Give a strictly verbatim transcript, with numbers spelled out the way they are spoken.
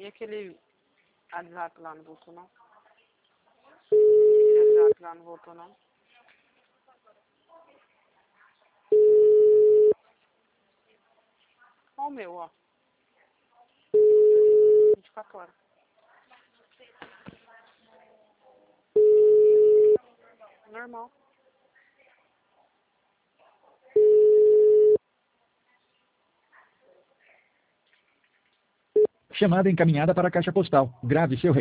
aquele WhatsApp lá não voltou, não? Aquele WhatsApp lá não voltou, não? Ó o meu, ó. vinte e quatro horas. Normal. Chamada encaminhada para a caixa postal. Grave seu